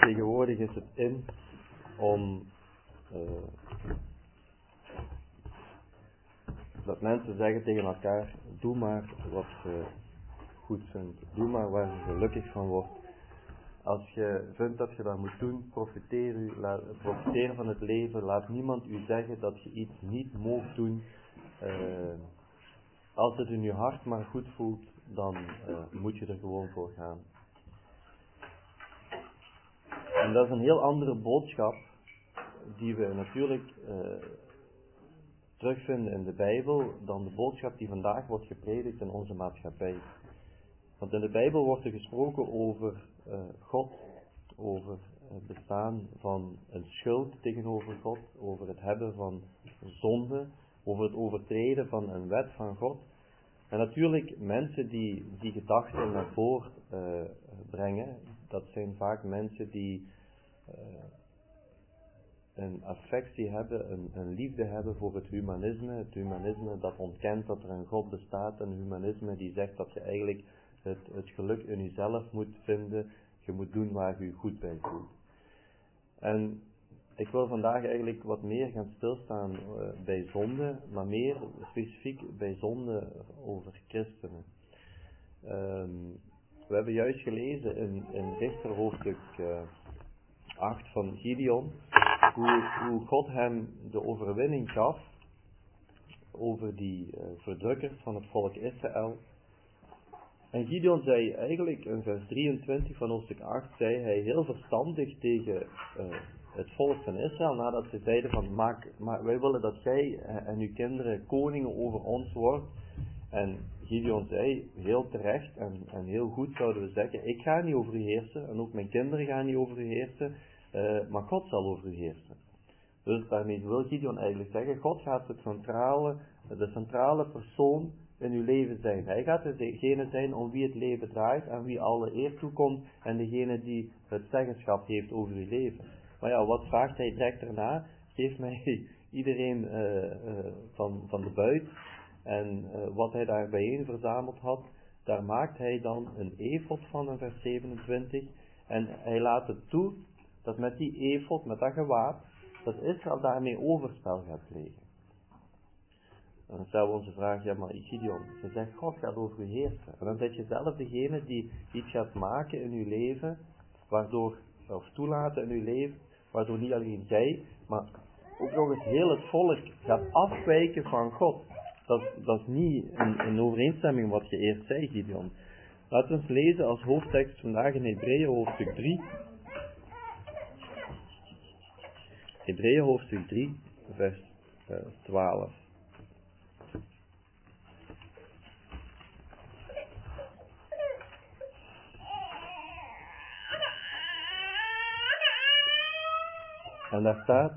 tegenwoordig is het in om dat mensen zeggen tegen elkaar: doe maar wat je goed vindt, doe maar waar je gelukkig van wordt. Als je vindt dat je dat moet doen, profiteer van het leven. Laat niemand u zeggen dat je iets niet moogt doen. Als het in je hart maar goed voelt, dan moet je er gewoon voor gaan. En dat is een heel andere boodschap die we natuurlijk terugvinden in de Bijbel dan de boodschap die vandaag wordt gepredikt in onze maatschappij. Want in de Bijbel wordt er gesproken over God, over het bestaan van een schuld tegenover God, over het hebben van zonde, over het overtreden van een wet van God. En natuurlijk, mensen die gedachten naar voren brengen, dat zijn vaak mensen die een affectie hebben, een liefde hebben voor het humanisme. Het humanisme dat ontkent dat er een God bestaat, een humanisme die zegt dat je eigenlijk het geluk in jezelf moet vinden, je moet doen waar je je goed bij voelt. En ik wil vandaag eigenlijk wat meer gaan stilstaan bij zonde, maar meer specifiek bij zonde over christenen. We hebben juist gelezen in Richter hoofdstuk 8 van Gideon, hoe God hem de overwinning gaf over die verdrukkers van het volk Israël. En Gideon zei eigenlijk in vers 23 van hoofdstuk 8, zei hij heel verstandig tegen het volk van Israël, nadat ze zeiden van wij willen dat jij en uw kinderen koningen over ons wordt. En Gideon zei, heel terecht en heel goed zouden we zeggen, ik ga niet over u heersen en ook mijn kinderen gaan niet over u heersen, maar God zal over u heersen. Dus daarmee wil Gideon eigenlijk zeggen, God gaat de centrale persoon in uw leven zijn. Hij gaat degene zijn om wie het leven draait en wie alle eer toekomt en degene die het zeggenschap heeft over uw leven. Maar ja, wat vraagt hij direct daarna? Geef mij iedereen van de buit. En wat hij daar bijeen verzameld had, daar maakt hij dan een efod van in vers 27. En hij laat het toe dat met die efod, met dat gewaad, dat Israël daarmee overspel gaat plegen. En dan stellen we onze vraag, ja maar Gideon, je zegt God gaat over u heersen. En dan zet je zelf degene die iets gaat maken in uw leven, waardoor, of toelaten in uw leven, waardoor niet alleen jij, maar ook nog eens heel het volk gaat afwijken van God. Dat is niet in overeenstemming wat je eerst zei, Gideon. Laten we eens lezen als hoofdtekst vandaag in Hebreeën hoofdstuk 3. Hebreeën hoofdstuk 3, vers 12. En daar staat: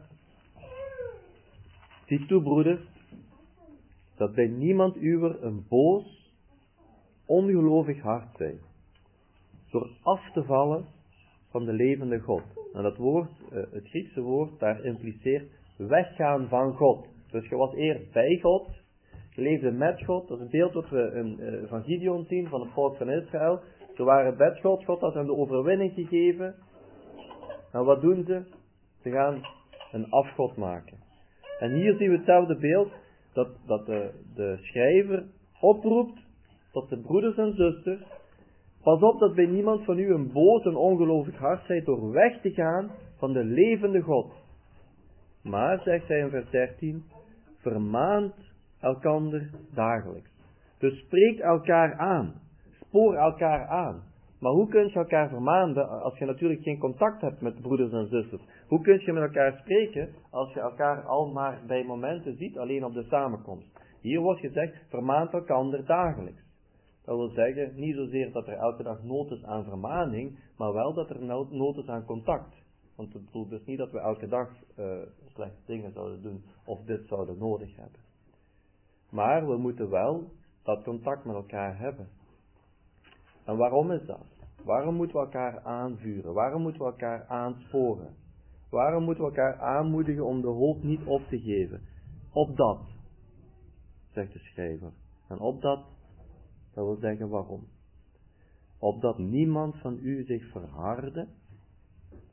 zie toe, broeders, dat bij niemand uwer een boos, ongelovig hart zij, door af te vallen van de levende God. En dat woord, het Griekse woord, daar impliceert weggaan van God. Dus je was eerst bij God, je leefde met God. Dat is een beeld wat we van Gideon zien, van het volk van Israël. Ze waren met God, God had hen de overwinning gegeven. En wat doen ze? Ze gaan een afgod maken. En hier zien we hetzelfde beeld, dat de schrijver oproept tot de broeders en zusters: pas op dat bij niemand van u een boos en ongelovig hart zij door weg te gaan van de levende God. Maar, zegt hij in vers 13, vermaant elkander dagelijks. Dus spreek elkaar aan, spoor elkaar aan. Maar hoe kun je elkaar vermaanden als je natuurlijk geen contact hebt met broeders en zusters? Hoe kun je met elkaar spreken als je elkaar al maar bij momenten ziet, alleen op de samenkomst? Hier wordt gezegd, vermaant elkander dagelijks. Dat wil zeggen, niet zozeer dat er elke dag nood is aan vermaning, maar wel dat er nood is aan contact. Want het bedoelt dus niet dat we elke dag slechte dingen zouden doen of dit zouden nodig hebben. Maar we moeten wel dat contact met elkaar hebben. En waarom is dat? Waarom moeten we elkaar aanvuren? Waarom moeten we elkaar aansporen? Waarom moeten we elkaar aanmoedigen om de hoop niet op te geven? Opdat, zegt de schrijver. En opdat, dat wil zeggen waarom. Opdat niemand van u zich verharde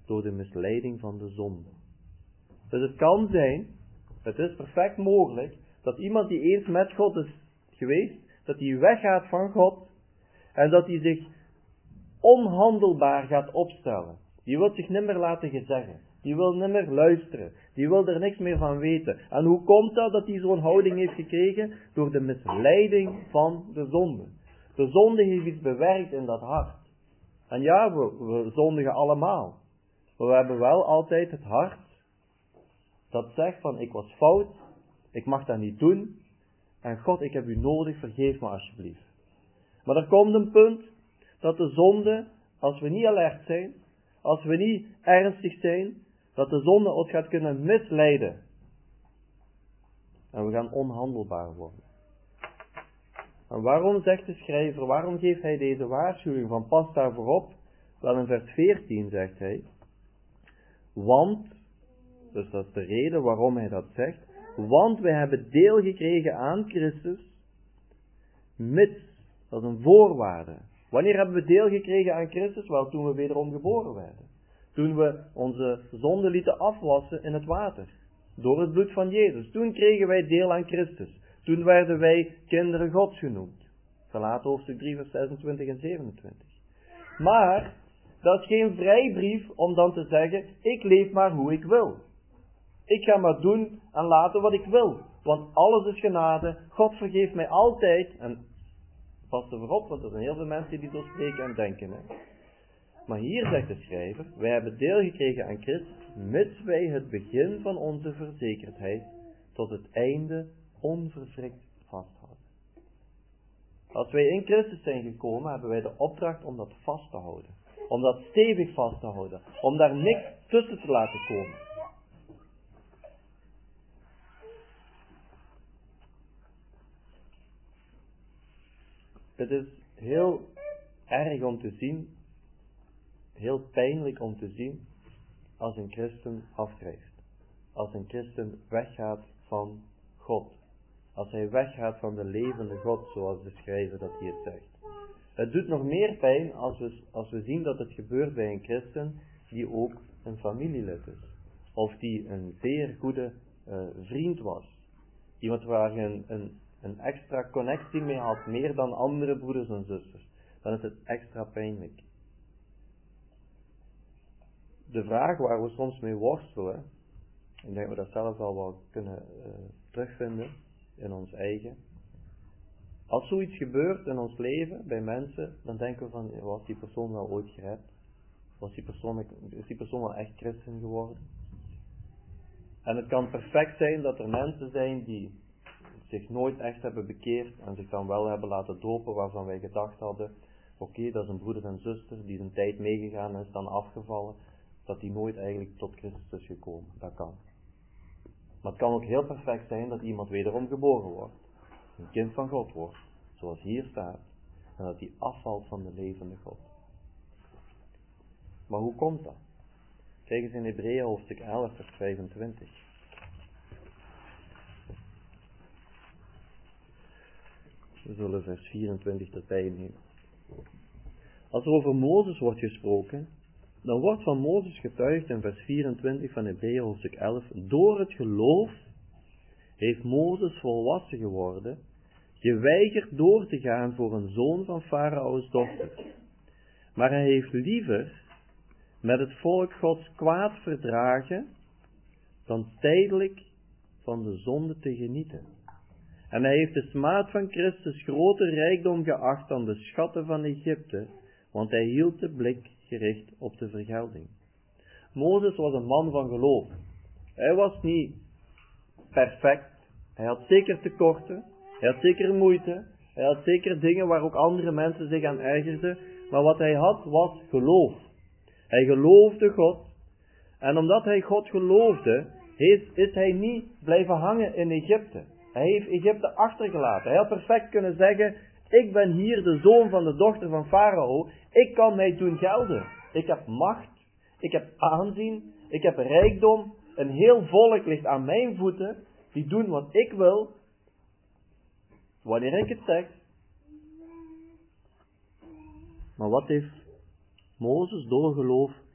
door de misleiding van de zonde. Dus het kan zijn, het is perfect mogelijk, dat iemand die eens met God is geweest, dat hij weggaat van God en dat hij zich onhandelbaar gaat opstellen. Die wil zich niet meer laten gezeggen. Die wil niet meer luisteren. Die wil er niks meer van weten. En hoe komt dat hij zo'n houding heeft gekregen? Door de misleiding van de zonde. De zonde heeft iets bewerkt in dat hart. En ja, we zondigen allemaal. Maar we hebben wel altijd het hart dat zegt van ik was fout, ik mag dat niet doen. En God, ik heb u nodig, vergeef me alsjeblieft. Maar er komt een punt dat de zonde, als we niet alert zijn, als we niet ernstig zijn, dat de zonde ons gaat kunnen misleiden. En we gaan onhandelbaar worden. En waarom zegt de schrijver, waarom geeft hij deze waarschuwing van pas daarvoor op? Wel in vers 14 zegt hij, want, dus dat is de reden waarom hij dat zegt, want wij hebben deel gekregen aan Christus, mits, dat is een voorwaarde. Wanneer hebben we deel gekregen aan Christus? Wel, toen we wederom geboren werden. Toen we onze zonde lieten afwassen in het water. Door het bloed van Jezus. Toen kregen wij deel aan Christus. Toen werden wij kinderen Gods genoemd. Galaten hoofdstuk 3 vers 26 en 27. Maar, dat is geen vrijbrief om dan te zeggen, ik leef maar hoe ik wil. Ik ga maar doen en laten wat ik wil. Want alles is genade. God vergeeft mij altijd. En pas er voorop, want er zijn heel veel mensen die zo spreken en denken. Hè. Maar hier zegt de schrijver, wij hebben deel gekregen aan Christus, mits wij het begin van onze verzekerdheid tot het einde onverwrikt vasthouden. Als wij in Christus zijn gekomen, hebben wij de opdracht om dat vast te houden. Om dat stevig vast te houden. Om daar niks tussen te laten komen. Het is heel erg om te zien, heel pijnlijk om te zien, als een christen afdrijft. Als een christen weggaat van God. Als hij weggaat van de levende God, zoals de schrijver dat hier zegt. Het doet nog meer pijn als we zien dat het gebeurt bij een christen die ook een familielid is. Of die een zeer goede vriend was. Iemand waar je een extra connectie mee had, meer dan andere broeders en zusters. Dan is het extra pijnlijk. De vraag waar we soms mee worstelen, ik denk dat we dat zelf al wel kunnen terugvinden in ons eigen. Als zoiets gebeurt in ons leven, bij mensen, dan denken we van, was die persoon wel ooit gered? Is die persoon wel echt christen geworden? En het kan perfect zijn dat er mensen zijn die zich nooit echt hebben bekeerd en zich dan wel hebben laten dopen waarvan wij gedacht hadden, oké, dat is een broeder en zuster die zijn tijd meegegaan en is dan afgevallen, dat die nooit eigenlijk tot Christus is gekomen. Dat kan. Maar het kan ook heel perfect zijn dat iemand wederom geboren wordt. Een kind van God wordt. Zoals hier staat. En dat hij afvalt van de levende God. Maar hoe komt dat? Kijk eens in Hebreeën hoofdstuk 11 vers 25. We zullen vers 24 erbij nemen. Als er over Mozes wordt gesproken, dan wordt van Mozes getuigd in vers 24 van Hebreeën hoofdstuk 11. Door het geloof heeft Mozes volwassen geworden, geweigerd door te gaan voor een zoon van Farao's dochter. Maar hij heeft liever met het volk Gods kwaad verdragen, dan tijdelijk van de zonde te genieten. En hij heeft de smaad van Christus groter rijkdom geacht dan de schatten van Egypte, want hij hield de blik gericht op de vergelding. Mozes was een man van geloof. Hij was niet perfect. Hij had zeker tekorten. Hij had zeker moeite. Hij had zeker dingen waar ook andere mensen zich aan ergerden. Maar wat hij had was geloof. Hij geloofde God. En omdat hij God geloofde, is hij niet blijven hangen in Egypte. Hij heeft Egypte achtergelaten. Hij had perfect kunnen zeggen, ik ben hier de zoon van de dochter van Farao. Ik kan mij doen gelden. Ik heb macht. Ik heb aanzien. Ik heb rijkdom. Een heel volk ligt aan mijn voeten. Die doen wat ik wil. Wanneer ik het zeg. Maar wat heeft Mozes door geloof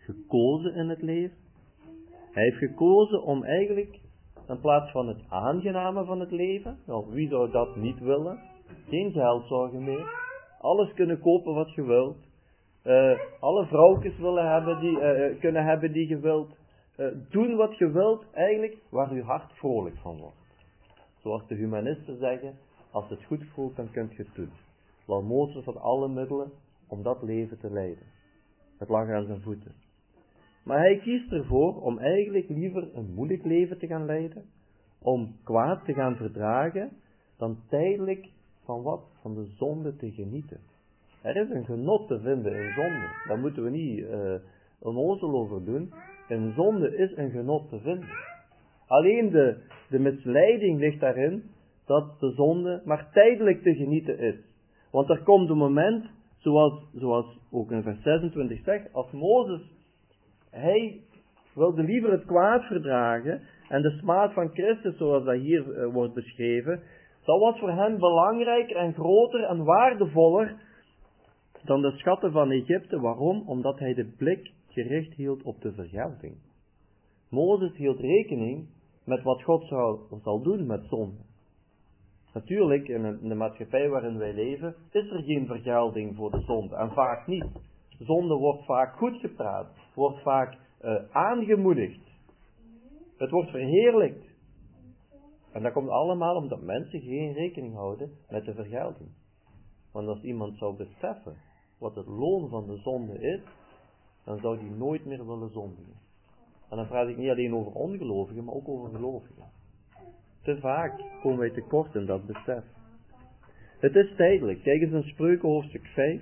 gekozen in het leven. Hij heeft gekozen om eigenlijk, in plaats van het aangename van het leven, nou, wie zou dat niet willen? Geen geldzorgen meer. Alles kunnen kopen wat je wilt. Alle vrouwtjes kunnen hebben die je wilt. Doen wat je wilt, eigenlijk waar je hart vrolijk van wordt. Zoals de humanisten zeggen, als het goed voelt, dan kun je het doen. Wel, Mozes had alle middelen om dat leven te leiden. Het lag aan zijn voeten. Maar hij kiest ervoor om eigenlijk liever een moeilijk leven te gaan leiden, om kwaad te gaan verdragen, dan tijdelijk van wat? Van de zonde te genieten. Er is een genot te vinden in zonde. Daar moeten we niet onnozel over doen. In zonde is een genot te vinden. Alleen de misleiding ligt daarin dat de zonde maar tijdelijk te genieten is. Want er komt een moment, zoals ook in vers 26 zegt, als Mozes, hij wilde liever het kwaad verdragen en de smaad van Christus, zoals dat hier wordt beschreven, dat was voor hem belangrijker en groter en waardevoller dan de schatten van Egypte. Waarom? Omdat hij de blik gericht hield op de vergelding. Mozes hield rekening met wat God zal doen met zonde. Natuurlijk, in de maatschappij waarin wij leven, is er geen vergelding voor de zonde. En vaak niet. Zonde wordt vaak goed gepraat, wordt vaak aangemoedigd. Het wordt verheerlijkt. En dat komt allemaal omdat mensen geen rekening houden met de vergelding. Want als iemand zou beseffen wat het loon van de zonde is, dan zou die nooit meer willen zondigen. En dan praat ik niet alleen over ongelovigen, maar ook over gelovigen. Te vaak komen wij tekort in dat besef. Het is tijdelijk. Kijk eens in Spreuken hoofdstuk 5.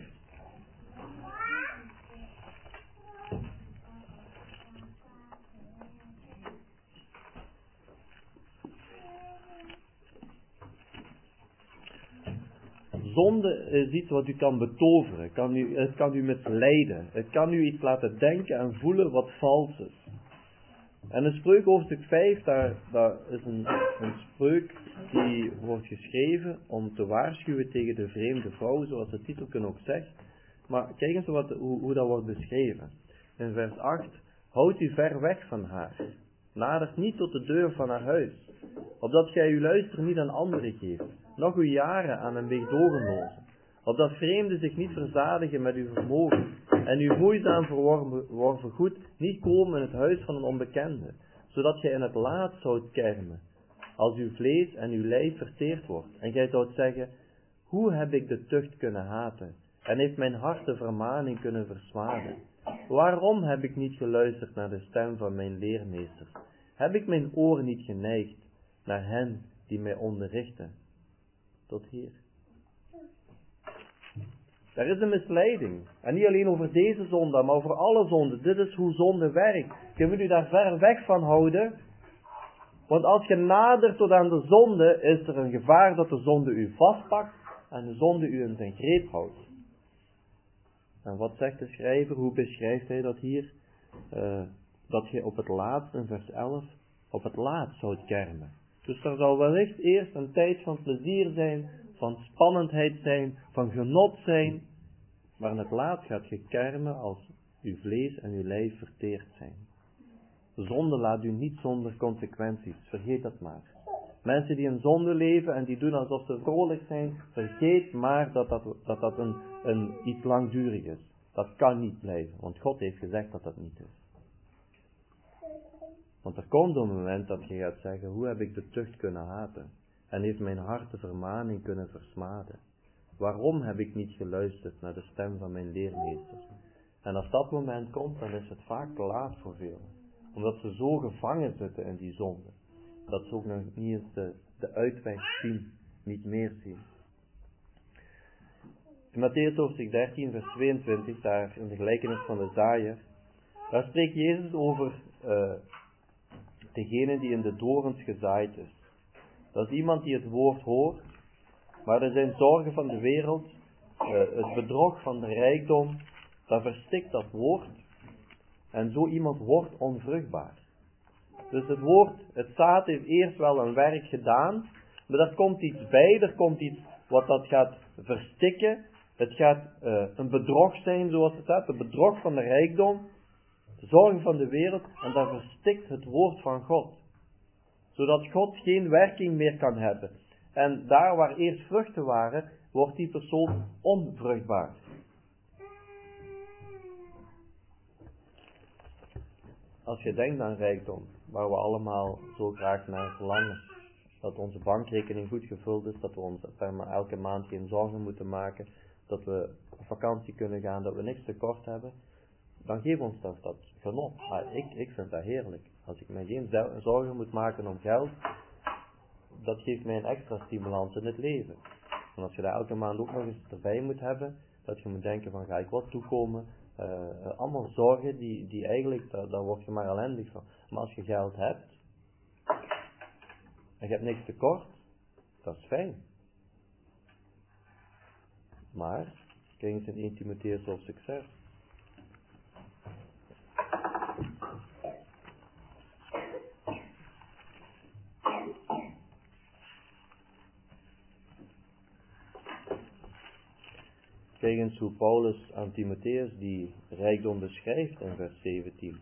Zonde is iets wat u kan betoveren. Het kan u misleiden. Het kan u iets laten denken en voelen wat vals is. En in Spreuk hoofdstuk 5, daar is een spreuk die wordt geschreven om te waarschuwen tegen de vreemde vrouw, zoals de titel ook zegt. Maar kijk eens hoe dat wordt beschreven. In vers 8, houd u ver weg van haar. Nadert niet tot de deur van haar huis, opdat gij uw luister niet aan anderen geeft, nog uw jaren aan een weerdorenloze, opdat vreemden zich niet verzadigen met uw vermogen, en uw moeizaam verworven goed niet komen in het huis van een onbekende, zodat gij in het laat zoudt kermen, als uw vlees en uw lijf verteerd wordt, en gij zoudt zeggen, hoe heb ik de tucht kunnen haten, en heeft mijn hart de vermaning kunnen versmaden? Waarom heb ik niet geluisterd naar de stem van mijn leermeesters? Heb ik mijn oren niet geneigd naar hen die mij onderrichten? Tot hier. Er is een misleiding. En niet alleen over deze zonde, maar over alle zonden. Dit is hoe zonde werkt. Je moet u daar ver weg van houden. Want als je nadert tot aan de zonde, is er een gevaar dat de zonde u vastpakt en de zonde u in zijn greep houdt. En wat zegt de schrijver? Hoe beschrijft hij dat hier? Dat je op het laatst, in vers 11, op het laatst zoudt kermen. Dus er zal wellicht eerst een tijd van plezier zijn, van spannendheid zijn, van genot zijn. Maar in het laatst gaat je kermen als uw vlees en uw lijf verteerd zijn. Zonde laat u niet zonder consequenties, vergeet dat maar. Mensen die in zonde leven en die doen alsof ze vrolijk zijn, vergeet maar dat iets langdurig is. Dat kan niet blijven, want God heeft gezegd dat dat niet is. Want er komt een moment dat je gaat zeggen, hoe heb ik de tucht kunnen haten? En heeft mijn hart de vermaning kunnen versmaden? Waarom heb ik niet geluisterd naar de stem van mijn leermeesters? En als dat moment komt, dan is het vaak te laat voor velen. Omdat ze zo gevangen zitten in die zonde. Dat ze ook nog niet eens de uitweg zien, niet meer zien. In Mattheüs hoofdstuk 13, vers 22, daar in de gelijkenis van de zaaier, daar spreekt Jezus over degene die in de dorens gezaaid is. Dat is iemand die het woord hoort, maar er zijn zorgen van de wereld, het bedrog van de rijkdom, dat verstikt dat woord, en zo iemand wordt onvruchtbaar. Dus het woord, het zaad heeft eerst wel een werk gedaan, maar er komt iets bij, er komt iets wat dat gaat verstikken. Het gaat een bedrog zijn, zoals het staat, het bedrog van de rijkdom. zorgen van de wereld en dat verstikt het woord van God. Zodat God geen werking meer kan hebben. En daar waar eerst vruchten waren, wordt die persoon onvruchtbaar. Als je denkt aan rijkdom, waar we allemaal zo graag naar verlangen, dat onze bankrekening goed gevuld is, dat we ons elke maand geen zorgen moeten maken, dat we op vakantie kunnen gaan, dat we niks tekort hebben, dan geeft ons dat genot. Maar ik vind dat heerlijk. Als ik me geen zorgen moet maken om geld, dat geeft mij een extra stimulans in het leven. En als je daar elke maand ook nog eens erbij moet hebben, dat je moet denken van ga ik wat toekomen, allemaal zorgen die eigenlijk, daar word je maar ellendig van. Maar als je geld hebt, en je hebt niks tekort, dat is fijn. Maar, kijk eens in 1 Timotheüs hoofdstuk 6. Kijk eens hoe Paulus aan Timotheüs die rijkdom beschrijft in vers 17.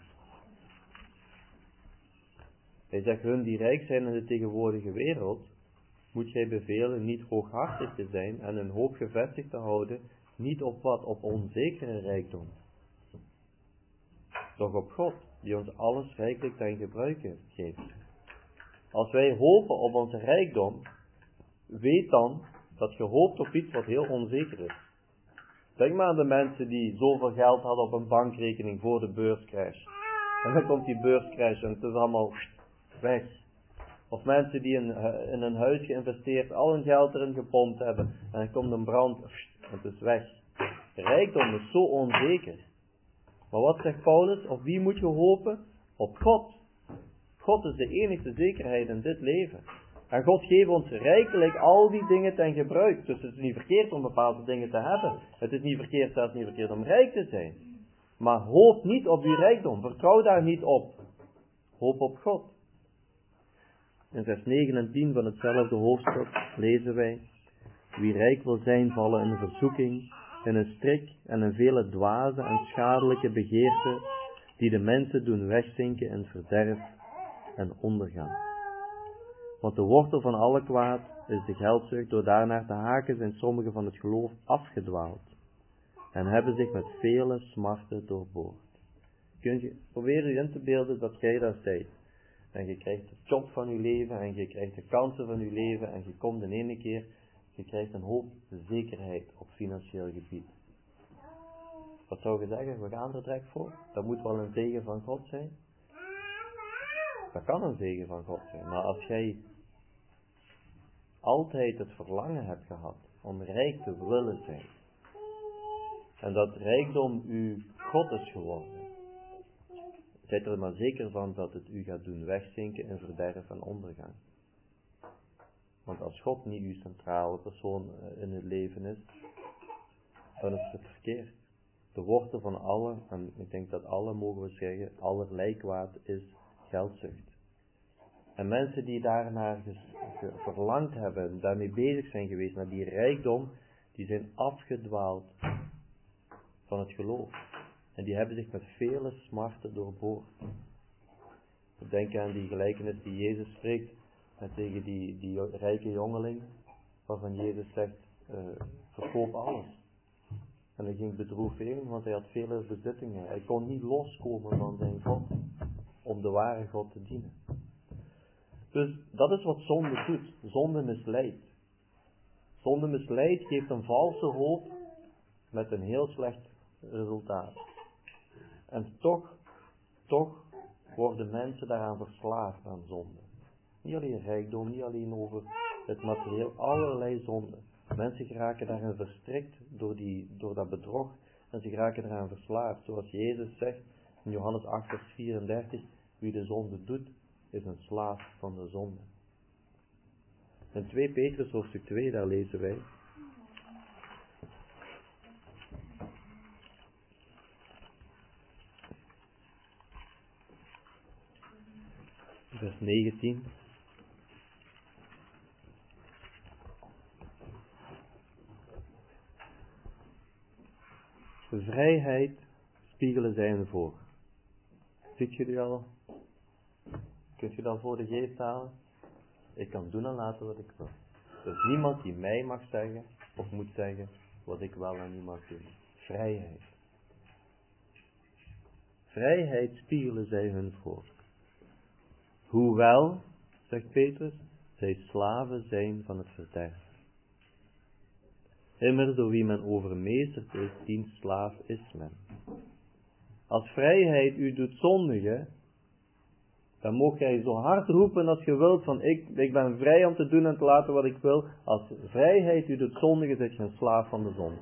Hij zegt, hun die rijk zijn in de tegenwoordige wereld, moet jij bevelen niet hooghartig te zijn en hun hoop gevestigd te houden, niet op onzekere rijkdom, doch op God, die ons alles rijkelijk ten gebruike geeft. Als wij hopen op onze rijkdom, weet dan dat je hoopt op iets wat heel onzeker is. Denk maar aan de mensen die zoveel geld hadden op een bankrekening voor de beurscrash. En dan komt die beurscrash en het is allemaal weg. Of mensen die in een huis geïnvesteerd, al hun geld erin gepompt hebben. En dan komt een brand en het is weg. Rijkdom is zo onzeker. Maar wat zegt Paulus? Op wie moet je hopen? Op God. God is de enige zekerheid in dit leven. En God geeft ons rijkelijk al die dingen ten gebruik. Dus het is niet verkeerd om bepaalde dingen te hebben. Het is niet verkeerd, zelfs niet verkeerd om rijk te zijn. Maar hoop niet op die rijkdom. Vertrouw daar niet op. Hoop op God. In vers 9 en 10 van hetzelfde hoofdstuk lezen wij: wie rijk wil zijn, vallen in een verzoeking, in een strik en in vele dwaze en schadelijke begeerten, die de mensen doen wegzinken in verderf en ondergaan. Want de wortel van alle kwaad is de geldzucht. Door daarnaar te haken zijn sommigen van het geloof afgedwaald en hebben zich met vele smarten doorboord. Kun je proberen je in te beelden dat jij daar zijt. En je krijgt de job van je leven en je krijgt de kansen van je leven en je komt in ene keer, je krijgt een hoop zekerheid op financieel gebied. Wat zou je zeggen? We gaan er direct voor. Dat moet wel een zegen van God zijn. Dat kan een zegen van God zijn. Maar als jij altijd het verlangen hebt gehad om rijk te willen zijn, en dat rijkdom uw God is geworden, zijt er maar zeker van dat het u gaat doen wegzinken in verderf en ondergang. Want als God niet uw centrale persoon in het leven is, dan is het verkeerd. De wortel van alle, en ik denk dat alle mogen we zeggen, allerlei kwaad is geldzucht. En mensen die daarnaar verlangd hebben, daarmee bezig zijn geweest, naar die rijkdom, die zijn afgedwaald van het geloof. En die hebben zich met vele smarten doorboord. We denken aan die gelijkenis die Jezus spreekt tegen die rijke jongeling, waarvan Jezus zegt, verkoop alles. En hij ging bedroefd heen, want hij had vele bezittingen. Hij kon niet loskomen van zijn God, om de ware God te dienen. Dus dat is wat zonde doet. Zonde misleidt. Zonde misleidt, geeft een valse hoop met een heel slecht resultaat. En toch worden mensen daaraan verslaafd aan zonde. Niet alleen rijkdom, niet alleen over het materieel, allerlei zonden. Mensen geraken daarin verstrikt door dat bedrog en ze geraken eraan verslaafd. Zoals Jezus zegt in Johannes 8 vers 34, wie de zonde doet, is een slaaf van de zonde. In 2 Petrus hoofdstuk 2, daar lezen wij: vers 19. De vrijheid spiegelen zij hen voor. Ziet je die al? Kunt je dat voor de geest halen? Ik kan doen en laten wat ik wil. Er is niemand die mij mag zeggen, of moet zeggen, wat ik wel en niet mag doen. Vrijheid. Vrijheid spiegelen zij hun voor. Hoewel, zegt Petrus, zij slaven zijn van het verderf. Immers door wie men overmeesterd is, diens slaaf is men. Als vrijheid u doet zondigen, dan mag jij zo hard roepen als je wilt van ik ben vrij om te doen en te laten wat ik wil. Als vrijheid u doet zondigen, zit je een slaaf van de zonde.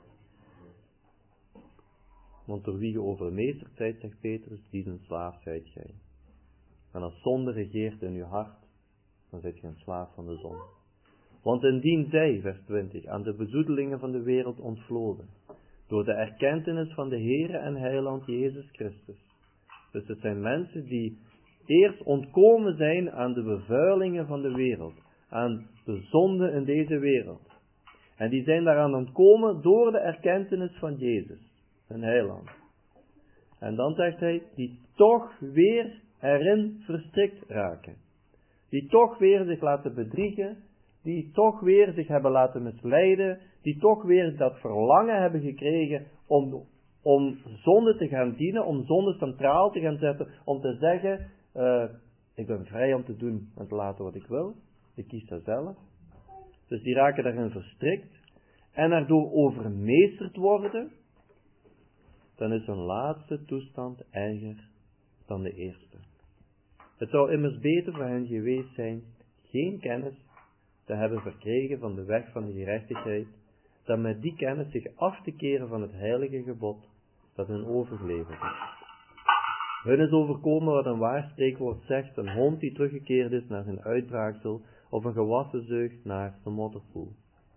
Want door wie je overmeesterd zijt, zegt Petrus, die een slaaf zijt gij. En als zonde regeert in uw hart, dan zit je een slaaf van de zonde. Want indien zij, vers 20, aan de bezoedelingen van de wereld ontvloden, door de erkentenis van de Heere en Heiland Jezus Christus. Dus het zijn mensen die eerst ontkomen zijn aan de bevuilingen van de wereld, aan de zonde in deze wereld. En die zijn daaraan ontkomen door de erkentenis van Jezus, hun Heiland. En dan zegt hij, die toch weer erin verstrikt raken. Die toch weer zich laten bedriegen, die toch weer zich hebben laten misleiden, die toch weer dat verlangen hebben gekregen om zonde te gaan dienen, om zonde centraal te gaan zetten, om te zeggen, ik ben vrij om te doen en te laten wat ik wil, ik kies dat zelf. Dus die raken daarin verstrikt en erdoor overmeesterd worden, dan is hun laatste toestand erger dan de eerste. Het zou immers beter voor hen geweest zijn geen kennis te hebben verkregen van de weg van de gerechtigheid, dan met die kennis zich af te keren van het heilige gebod dat hun overgeleverd is. Hun is overkomen wat een waar spreekwoord zegt, een hond die teruggekeerd is naar zijn uitbraaksel, of een gewassen zeug naar de modderpoel.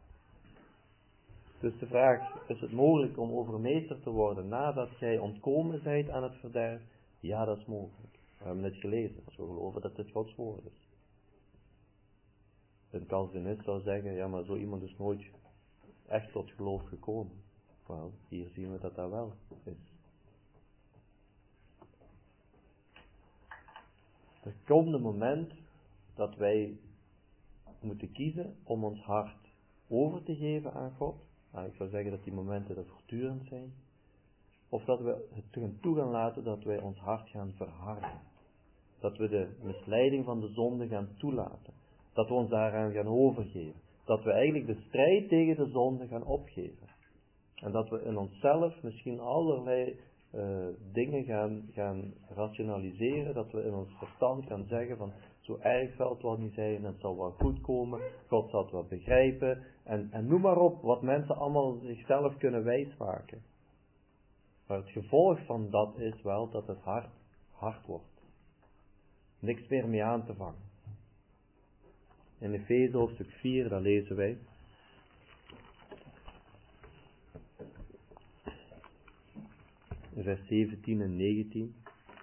Dus de vraag, is het mogelijk om overmeesterd te worden nadat gij ontkomen zijt aan het verderf? Ja, dat is mogelijk. We hebben het gelezen, als we geloven dat dit Gods woord is. Een Calvinist zou zeggen, ja, maar zo iemand is nooit echt tot geloof gekomen. Wel, hier zien we dat dat wel is. Er komt een moment dat wij moeten kiezen om ons hart over te geven aan God. Nou, ik zou zeggen dat die momenten dat voortdurend zijn. Of dat we het toe gaan laten dat wij ons hart gaan verharden. Dat we de misleiding van de zonde gaan toelaten. Dat we ons daaraan gaan overgeven. Dat we eigenlijk de strijd tegen de zonde gaan opgeven. En dat we in onszelf misschien allerlei dingen gaan rationaliseren. Dat we in ons verstand gaan zeggen van zo erg zal het wel niet zijn. Het zal wel goed komen. God zal het wel begrijpen. En noem maar op wat mensen allemaal zichzelf kunnen wijsmaken. Maar het gevolg van dat is wel dat het hart hard wordt. Niks meer mee aan te vangen. In Efeze hoofdstuk 4, daar lezen wij. In vers 17 en 19.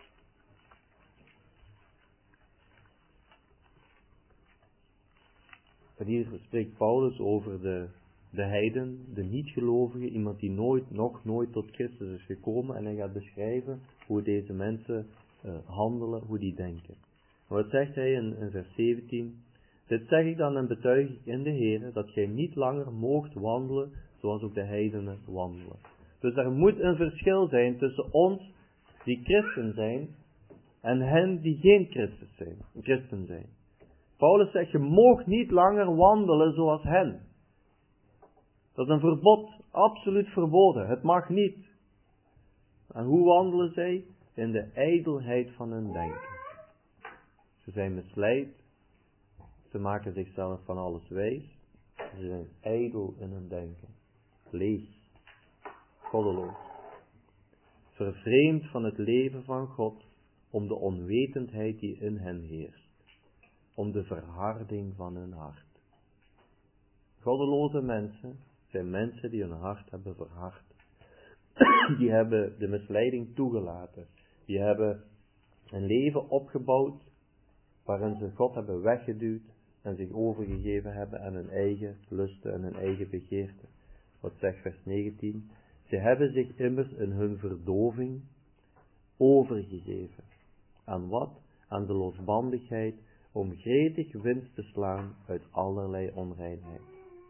En hier spreekt Paulus over de heiden, de niet-gelovige, iemand die nog nooit tot Christus is gekomen. En hij gaat beschrijven hoe deze mensen handelen, hoe die denken. Wat zegt hij in vers 17? Dit zeg ik dan en betuig ik in de Heer, dat gij niet langer moogt wandelen, zoals ook de heidenen wandelen. Dus er moet een verschil zijn tussen ons, die christen zijn, en hen die geen christen zijn. Paulus zegt, je moogt niet langer wandelen zoals hen. Dat is een verbod, absoluut verboden. Het mag niet. En hoe wandelen zij? In de ijdelheid van hun denken. Ze zijn misleid. Ze maken zichzelf van alles wijs. Ze zijn ijdel in hun denken. Leeg. Goddeloos. Vervreemd van het leven van God, om de onwetendheid die in hen heerst. Om de verharding van hun hart. Goddeloze mensen zijn mensen die hun hart hebben verhard. Die hebben de misleiding toegelaten. Die hebben een leven opgebouwd waarin ze God hebben weggeduwd en zich overgegeven hebben aan hun eigen lusten en hun eigen begeerten. Wat zegt vers 19? Ze hebben zich immers in hun verdoving overgegeven. Aan wat? Aan de losbandigheid, om gretig winst te slaan uit allerlei onreinheid.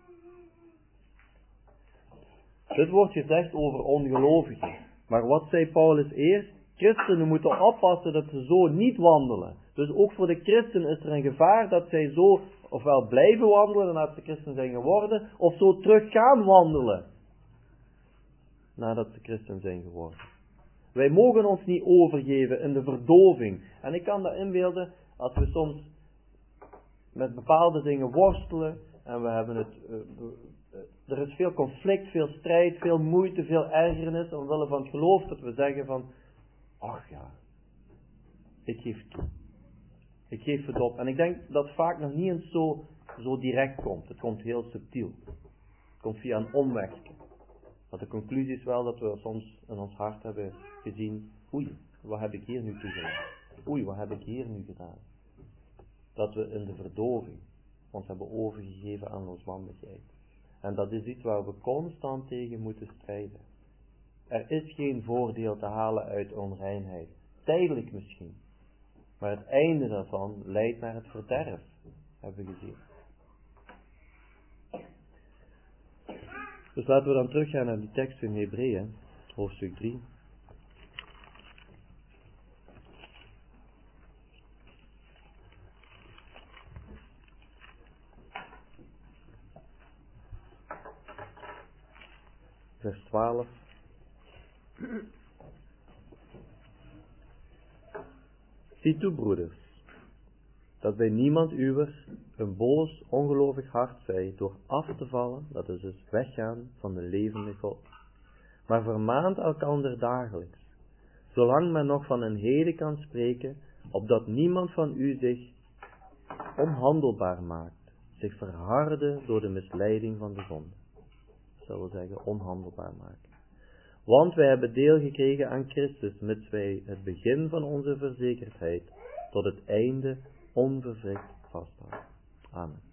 Dit wordt gezegd over ongelovigen. Maar wat zei Paulus eerst? Christenen moeten oppassen dat ze zo niet wandelen. Dus ook voor de christen is er een gevaar dat zij zo ofwel blijven wandelen nadat ze christen zijn geworden, of zo terug gaan wandelen nadat ze christen zijn geworden. Wij mogen ons niet overgeven in de verdoving. En ik kan dat inbeelden als we soms met bepaalde dingen worstelen en we hebben er is veel conflict, veel strijd, veel moeite, veel ergernis omwille van het geloof, dat we zeggen van, ach ja, ik geef toe. Ik geef het op. En ik denk dat het vaak nog niet eens zo direct komt. Het komt heel subtiel. Het komt via een omwegje. Maar de conclusie is wel dat we soms in ons hart hebben gezien, oei, wat heb ik hier nu toegelaten? Oei, wat heb ik hier nu gedaan? Dat we in de verdoving ons hebben overgegeven aan losbandigheid. En dat is iets waar we constant tegen moeten strijden. Er is geen voordeel te halen uit onreinheid. Tijdelijk misschien. Maar het einde daarvan leidt naar het verderf. Hebben we gezien. Dus laten we dan teruggaan naar die tekst in Hebreeën. Hoofdstuk 3. Vers 12. Zie toe, broeders, dat bij niemand uwer een boos, ongelovig hart zij door af te vallen, dat is dus weggaan van de levende God. Maar vermaant elkander dagelijks, zolang men nog van een heden kan spreken, opdat niemand van u zich onhandelbaar maakt, zich verharden door de misleiding van de zonde. Dat wil zeggen, onhandelbaar maken. Want wij hebben deel gekregen aan Christus, mits wij het begin van onze verzekerdheid tot het einde onverwrikt vasthouden. Amen.